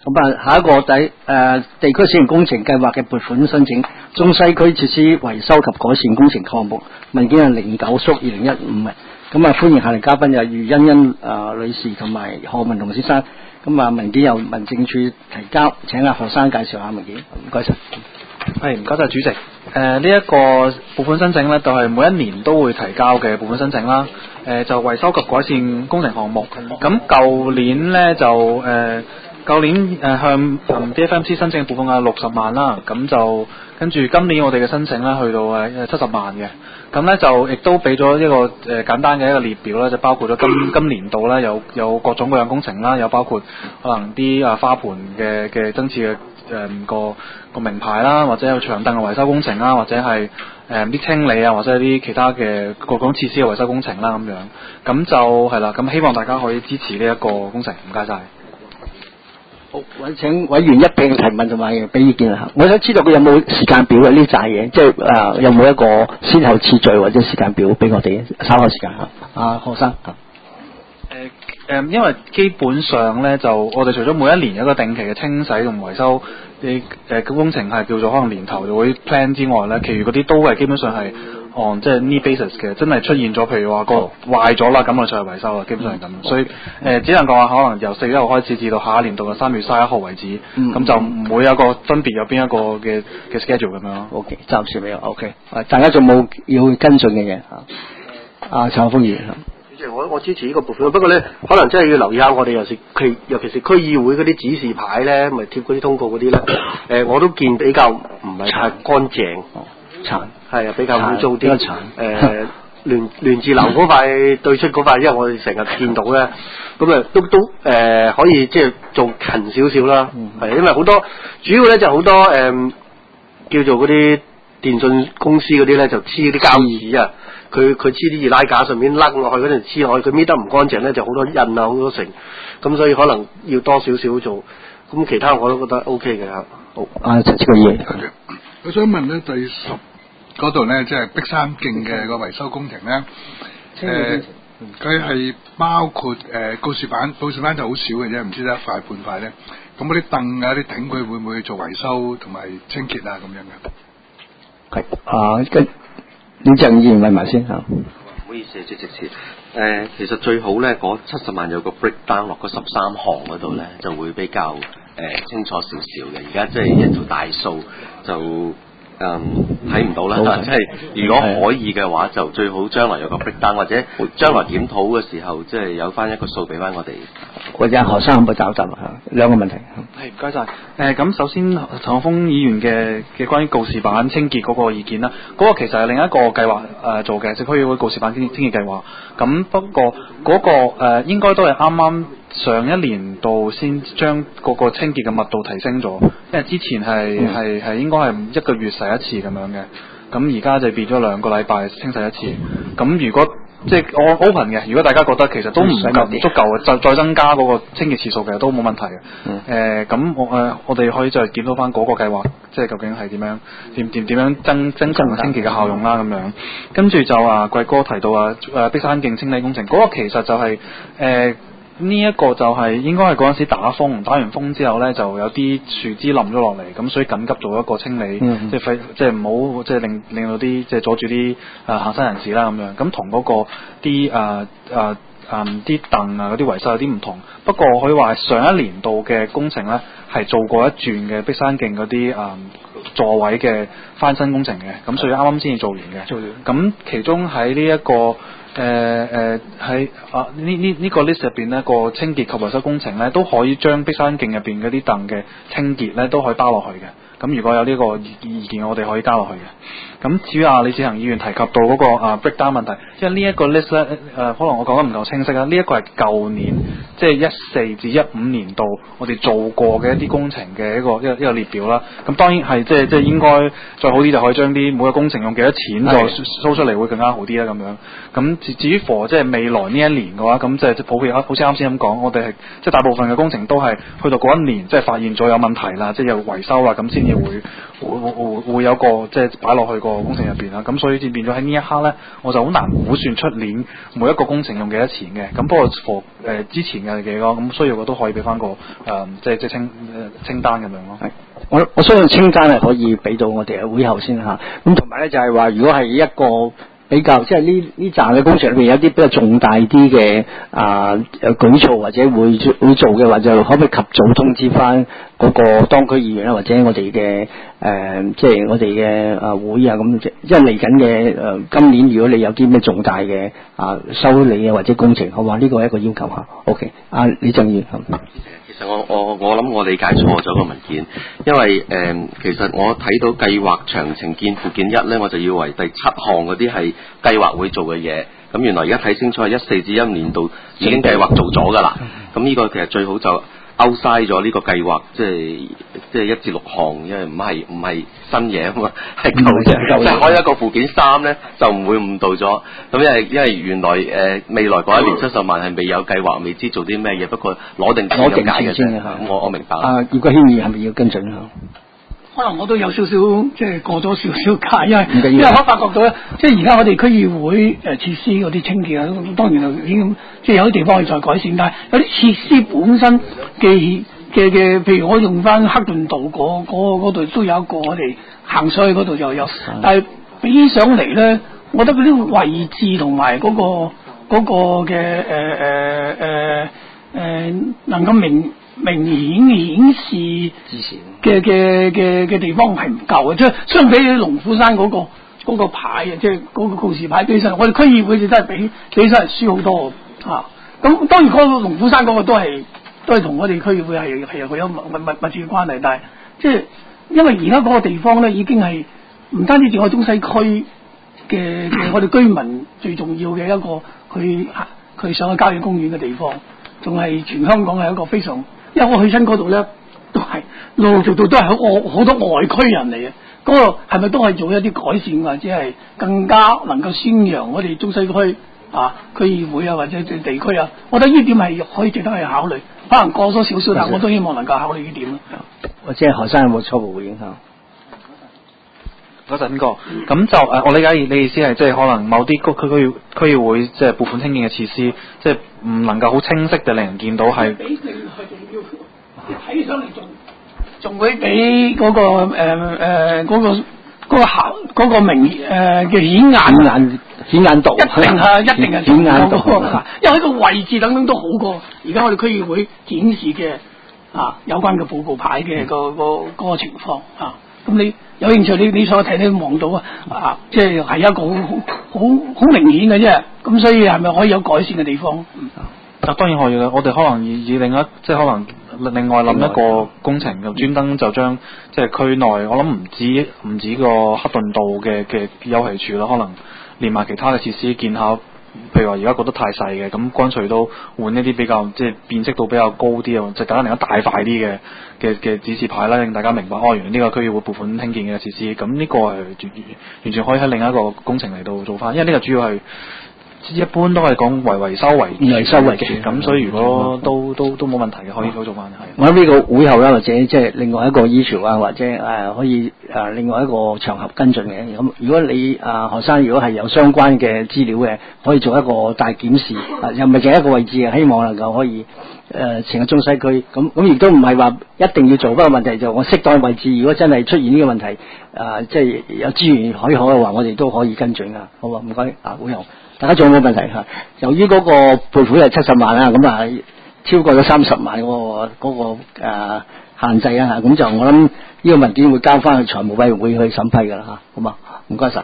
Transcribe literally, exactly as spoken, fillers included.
咁啊，下一個第誒、呃、地區小型工程計劃嘅撥款申請，中西區設施維修及改善工程項目，文件係零九縮二零一五嘅。咁啊，歡迎下嚟嘉賓有余欣欣誒女士同埋何文龍先生。咁啊，文件由民政處提交，請阿何生介紹下文件。唔該晒。 係，唔該晒主席。誒、呃，呢、這、一個撥款申請呢，就係、是、每一年都會提交嘅撥款申請啦。誒、呃，就維修及改善工程項目。咁舊年呢，就誒。呃舊年誒、呃、向、嗯、D F M C 申請嘅部分係六十萬啦，咁就跟住今年我哋嘅申請咧去到誒七十萬嘅，咁咧就亦都俾咗一個誒、呃、簡單嘅一個列表啦，就包括咗今今年度咧有有各種各樣工程啦，有包括可能啲啊花盆嘅嘅增設嘅誒個個名牌啦，或者有長凳嘅維修工程啦，或者係誒啲清理啊，或者係啲其他嘅各種設施嘅維修工程啦咁樣，咁就係啦，咁希望大家可以支持呢一個工程，唔該晒。 好，委請委員一並提問同埋俾意見啦。我想知道佢有冇時間表嘅呢扎嘢，即係誒、呃、有冇一個先後次序或者時間表俾我哋稍後時間嚇。阿何生嚇。 誒誒，因為基本上咧，就我哋除咗每一年有一個定期嘅清洗同維修啲誒工程係叫做可能年頭就會 plan 之外咧，其餘嗰啲都係基本上係按即係 need basis 嘅，真係出現咗，譬如話個壞咗啦，咁我就去維修啦，基本上係咁。嗯、所以誒、呃，只能講話可能由四月一號開始至到下一年度嘅三月三十一號為止，咁、嗯、就唔會有一個分別有邊一個嘅嘅 schedule 咁樣咯。OK， 暫時未有。OK，大家仲冇要跟進嘅嘢嚇？阿陳可豐議員。 我我支持呢個撥款，不過咧可能真係要留意下我哋尤其區，尤其是區議會嗰啲指示牌咧，咪貼嗰啲通告嗰啲咧。誒、呃，我都見比較唔係太乾淨， 殘係啊，比較污糟啲。 殘誒，聯聯治樓嗰塊對出嗰塊，因為我哋成日見到咧，咁啊都都誒、呃、可以即係做勤少少啦。係、嗯，因為好多主要咧就好多誒、呃、叫做嗰啲電信公司嗰啲咧就黐啲膠紙啊。佢佢黐啲易拉架上面甩落去嗰陣黐落去，佢搣得唔乾淨咧，就好多印啊，好多成，咁所以可能要多少少做，咁其他我都覺得 O K 嘅嚇。好， 啊，陳志偉， 我想問咧，第十嗰度咧，即係碧山徑嘅個維修工程咧，誒，佢係包括誒告示板，告示板就好少嘅啫，唔知得一塊半塊咧。咁嗰啲凳啊、啲頂，佢會唔會做維修同埋清潔啊咁樣嘅？ 係啊，跟。你鄭議員問埋先嚇。 唔好意思，即直接誒、呃，其實最好咧，嗰七十萬有個 breakdown 落嗰十三行嗰度咧，就會比較誒、呃、清楚少少嘅。而家即係一條大數就誒睇唔到啦。即係如果可以嘅話，就最好將來有個 breakdown，或者將來檢討嘅時候，即係有翻一個數俾翻我哋。 或者何生可唔可以找答啊？兩個問題。 係，唔該晒。誒、呃，咁首先陳可豐議員嘅嘅關於告示板清潔嗰個意見啦，嗰、那個其實係另一個計劃誒、呃、做嘅，即係區議會告示板清清潔計劃。咁不過嗰、那個誒、呃、應該都係啱啱上一年度先將嗰個清潔嘅密度提升咗，因為之前係係係應該係一個月洗一次咁樣嘅，咁而家就變咗兩個禮拜清洗一次。咁如果即係我 open 嘅，如果大家覺得其實都唔夠足夠嘅，再再增加嗰個清潔次數嘅都冇問題嘅。誒、嗯，咁、呃、我誒、呃、我哋可以再檢討翻嗰個計劃，即係究竟係點樣點點點樣增增強清潔嘅效用啦咁樣。跟住就啊貴哥提到啊誒碧山徑清理工程，嗰、那個其實就係、是、誒。呃呢一個就係應該係嗰陣時打風，打完風之後呢，就有啲樹枝冧咗落嚟，咁所以緊急做一個清理，嗯、即係費即係唔好即係令令到啲即係阻住啲誒行山人士啦咁樣。咁同嗰個啲誒誒誒啲凳啊嗰啲維修有啲唔同，不過可以話係上一年度嘅工程呢，係做過一轉嘅碧山徑嗰啲誒座位嘅翻新工程嘅，咁所以啱啱先至做完嘅。做完。咁其中喺呢一個。誒誒喺啊呢呢呢個 list 入邊呢個清潔及維修工程咧都可以將碧山徑入邊嗰啲凳嘅清潔咧都可以包落去嘅。咁如果有呢個意意見，我哋可以加落去嘅。咁至於啊李志恒議員提及到嗰、那個啊 breakdown 問題，因為呢一個 list 咧誒、呃、可能我講得唔夠清晰啦。呢、這、一個係舊年即係一四至一五年度我哋做過嘅一啲工程嘅一個一個一個列表啦。咁當然係即係即係應該再好啲，就可以將啲每個工程用幾多錢再 show 出嚟會更加好啲啦咁樣。咁至至於 for 即係未來呢一年嘅話，咁即係普遍好似啱先咁講，我哋係即係大部分嘅工程都係去到嗰一年，即係發現咗有問題啦，即係有維修啦，咁先至會會會會有個即係擺落去個工程入邊啦。咁所以變變咗喺呢一刻咧，我就好難估算出年每一個工程用幾多錢嘅。咁不過 for 誒之前嘅嘅咯，咁需要嘅都可以俾翻個誒、呃、即係即係清清單咁樣咯。 係，我我相信清單係可以俾到我哋嘅會後先嚇。咁同埋咧就係話，如果係一個比較即係呢呢站嘅工程裏邊有啲比較重大啲嘅啊誒舉措或者會會做嘅話，就可唔可以及早通知翻嗰個當區議員啦，或者我哋嘅誒即係我哋嘅啊會啊咁，即係嚟緊嘅誒今年如果你有啲咩重大嘅啊修理啊或者工程，好嘛？呢個係一個要求嚇。OK，啊李振宇。 其實我我我諗我理解錯咗個文件，因為誒、呃、其實我睇到計劃詳情見附件一咧，我就以為第七項嗰啲係計劃會做嘅嘢，咁原來而家睇清楚係一四至一年度已經計劃做咗㗎啦。咁呢個其實最好就 outside 咗呢個計劃，即係即係一至六項，因為唔係唔係新嘢啊嘛，係舊嘢，即係開一個附件三咧就唔會誤導咗。咁因為因為原來誒、呃、未來嗰一年七十萬係未有計劃，未知做啲咩嘢，不過攞定攞定解嘅啫。我我明白。 啊，葉國謙議員係咪要跟進啊？ 可能我都有少少即係過咗少少界，因為因為我發覺到咧，即係而家我哋區議會誒設施嗰啲清潔啊，當然就已經即係有啲地方可以再改善，但係有啲設施本身嘅嘅嘅，譬如我用翻克頓道嗰嗰度都有一個我哋行上去嗰度就有，但係比上嚟咧，我覺得嗰啲位置同埋嗰個嗰個嘅誒誒誒誒能夠明明顯顯示嘅嘅嘅嘅地方係唔夠嘅，即係相比起龍虎山嗰、嗰個嗰個牌啊，即係嗰個告示牌比上，我哋區議會就真係比比上係輸好多啊！咁當然嗰個龍虎山嗰個都係都係同我哋區議會係係有密密密切嘅關係，但係即係因為而家嗰個地方咧已經係唔單止淨係中西區嘅嘅我哋居民最重要嘅一個佢佢上去郊野公園嘅地方，仲係全香港係一個非常。因為我去親嗰度咧，都係陸陸續續都係好好多外區人嚟嘅。嗰、那個係咪都係做一啲改善，或者係更加能夠宣揚我哋中西區啊區議會啊，或者地區啊？我覺得呢點係可以值得去考慮。可能過咗少少，但我都希望能夠考慮呢點咯。 或者何生有冇初步回應下？ 嗰陣個咁就誒，我理解你意思係即係可能某啲區區區議會即係撥款興建嘅設施，即係唔能夠好清晰地令人見到係。比另外仲要睇起上嚟仲仲會比嗰、嗰個誒誒嗰個嗰、嗰個效嗰、嗰個明誒嘅顯眼眼顯眼度， 一定係一定係顯眼度， 因為呢個位置等等都好過而家我哋區議會展示嘅啊有關嘅報告牌嘅、嗰個、嗯、個嗰、嗰個情況啊。咁你有興趣，你你所睇你望到啊，啊，即係係一個好好好明顯嘅啫。咁所以係咪可以有改善嘅地方？嗯， 啊，當然可以啦。我哋可能以以另一即係可能另外諗一個工程，就專登就將即係區內，我諗唔止唔止個克頓道嘅嘅休憩處啦，可能連埋其他嘅設施建下。譬如話而家覺得太細嘅，咁乾脆都換一啲比較即係辨識度比較高啲啊，就簡單嚟講大塊啲嘅嘅嘅指示牌啦，令大家明白哦，原來呢個區議會撥款興建嘅設施，咁呢個係完完全可以喺另一個工程嚟到做翻，因為呢個主要係一般都係講維維修為維修為主， 咁所以如果都都都冇問題嘅，可以做翻係。 我諗呢個會後啦，或者即係另外一個 issue 啊，或者誒、呃、可以誒、呃、另外一個場合跟進嘅。咁如果你啊何生如果係有相關嘅資料嘅，可以做一個大檢視，啊、又唔係淨係一個位置啊，希望能夠可以誒成個中西區咁咁，亦都唔係話一定要做，不過問題就我適當位置，如果真係出現呢個問題，誒、呃、即係有資源許可嘅話，我哋都可以跟進啊。好啊，唔該啊，會後。大家仲有冇問題嚇？由於嗰個撥款係七十萬啦，咁啊超過咗三十萬嗰、嗰個嗰、嗰個、呃、限制啊嚇，咁就我諗呢個文件會交翻去財務委員會去審批㗎啦嚇，好嘛？唔該晒。